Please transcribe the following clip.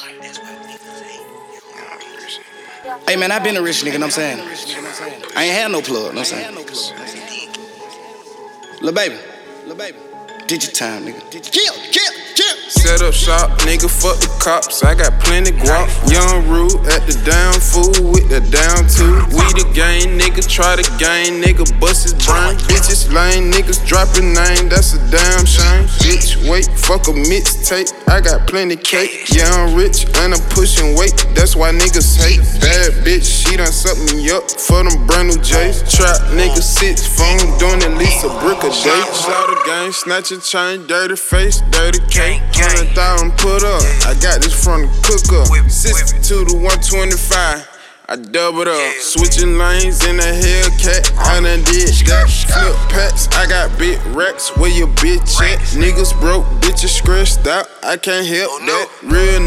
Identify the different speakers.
Speaker 1: Hey man, I been a rich nigga, know what I'm saying? I ain't had no plug, know what I'm saying? Lil' baby, did your time, nigga. Kill.
Speaker 2: Set up shop, nigga, fuck the cops. I got plenty guap. Young Rude at the down fool with the down two. We the gang, nigga, try the gang, nigga, bust his brain. Bitches lame, niggas dropping name, that's a damn shame. Bitch, wait, fuck a mixtape. I got plenty cake. Yeah, I'm rich and I'm pushing weight, that's why niggas hate. Bad bitch, she done suck me up for them brand new J's. Trap nigga, 6 phone, doing at least a brick a day. Slaughter gang, snatch a chain, dirty face, dirty cake. 100,000 put up, I got this from the cook up. 60 to the 125, I doubled up. Switching lanes in a Hellcat, I done did that. Flip packs, I got big racks, where your bitch at? Niggas broke, bitches stressed out, I can't help that. Real